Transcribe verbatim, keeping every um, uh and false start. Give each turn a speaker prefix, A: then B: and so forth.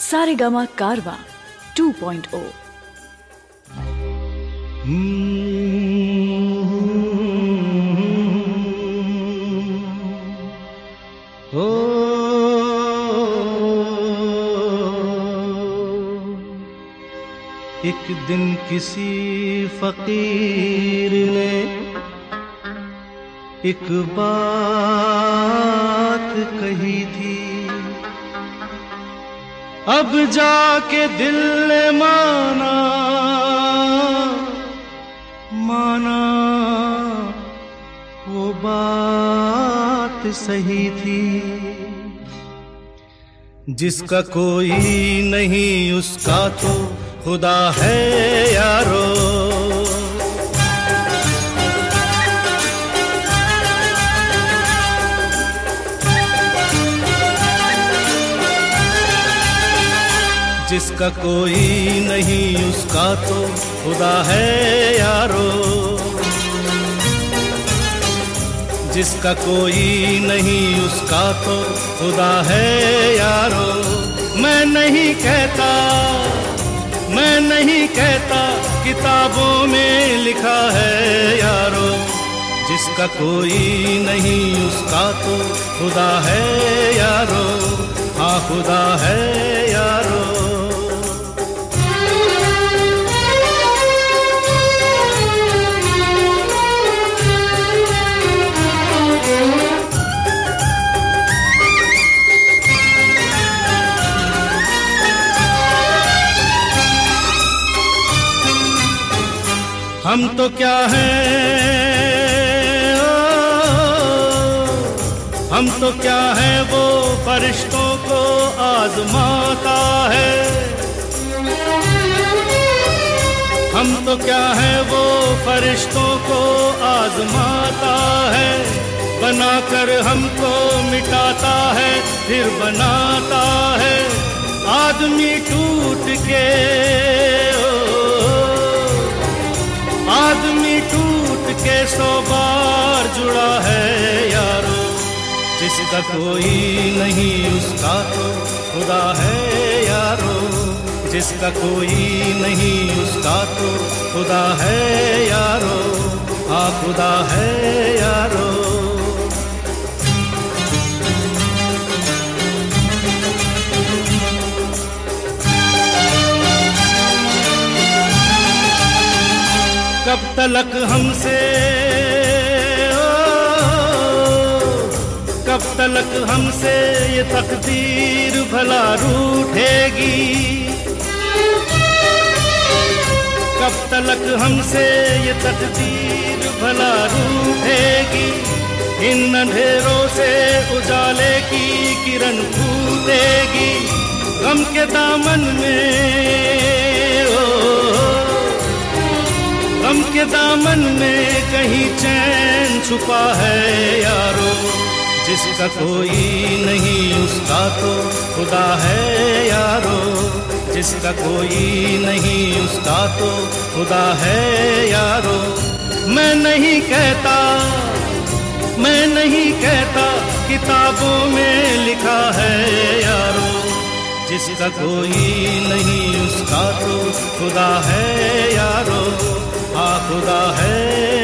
A: सारेगामा कारवा two point ओ।
B: ओ एक दिन किसी फकीर ने एक बात कही थी, अब जाके दिल ने माना माना वो बात सही थी। जिसका कोई नहीं उसका तो खुदा है यारो, जिसका कोई नहीं उसका तो खुदा है यारो, जिसका कोई नहीं उसका तो खुदा है यारो। मैं नहीं कहता मैं नहीं कहता किताबों में लिखा है यारो, जिसका कोई नहीं उसका तो खुदा है यारो, हाँ खुदा है यारो। हम तो क्या हैं ओ, हम तो क्या हैं वो फरिश्तों को आजमाता है, हम तो क्या हैं वो फरिश्तों को आजमाता है। बनाकर हमको मिटाता है फिर बनाता है, आदमी टूट के आदमी टूट के सौ बार जुड़ा है यारो, जिसका कोई नहीं उसका तो खुदा है यारो, जिसका कोई नहीं उसका तो खुदा है यारो, हाँ खुदा है यारो। कब तलक हमसे ओ, कब तलक हमसे ये तकदीर भला रूठेगी, कब तलक हमसे ये तकदीर भला रूठेगी। इन अंधेरों से उजाले की किरण फूटेगी, गम के दामन में ओ, गम के दामन में कहीं चैन छुपा है यारो, जिसका कोई नहीं उसका तो खुदा है यारो, जिसका कोई नहीं उसका तो खुदा है यारो। मैं नहीं कहता मैं नहीं कहता किताबों में लिखा है यारो, जिसका कोई नहीं उसका तो खुदा है यारो, हाँ खुदा है।